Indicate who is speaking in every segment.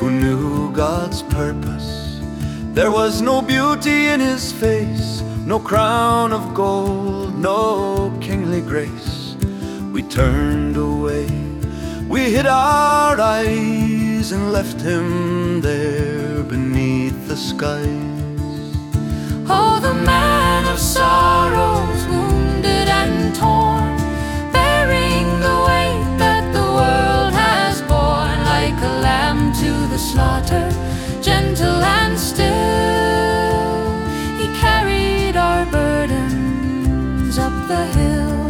Speaker 1: who knew God's purpose. There was no beauty in his face, no crown of gold, no kingly grace. We turned away, we hid our eyes, and left him there beneath the skies.
Speaker 2: Oh, the man of sorrows, wounded and torn, bearing the weight that the world has borne, like a lamb to the slaughter, gentle and still. He carried our burdens up the hill.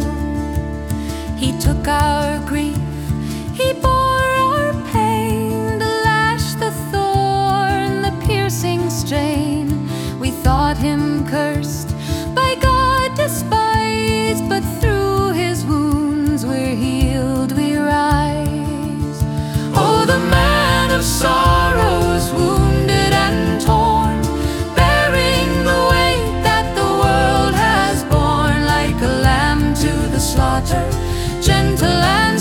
Speaker 2: He took our grief, he bore our pain, the lash, the thorn, the piercing strain. We thought him cursed, by God despised, but through his wounds we're healed, we rise. Oh, the man of sorrows, wounded and torn, bearing the weight that the world has borne, like a lamb to the slaughter, gentle and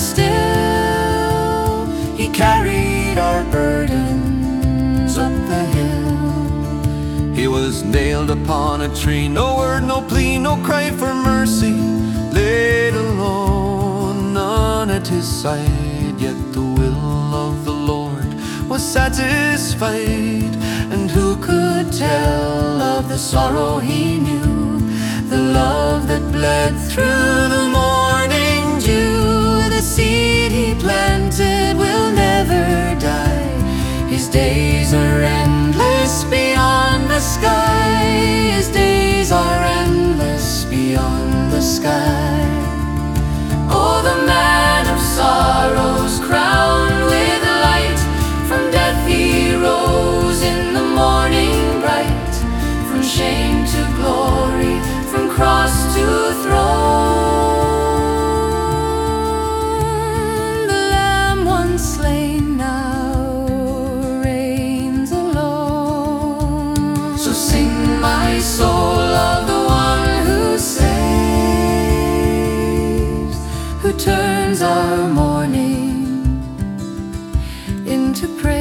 Speaker 2: still. He carried our burdens up the hill.
Speaker 1: He was nailed upon a tree, no word, no plea, no cry for mercy, laid alone, none at his side. Yet the will of the Lord was satisfied, and who could tell of the sorrow he knew, the love that bled through the morning dew. The seed he planted will never die, his days are endless beyond the sky. His days are endless beyond the sky. Oh, the man of sorrows, crowned with light, from death he rose in the morning bright, from shame to glory, from cross to throne. The Lamb once slain now reigns alone. So sing, my soul, of the one who saves, who turns our mourning into praise.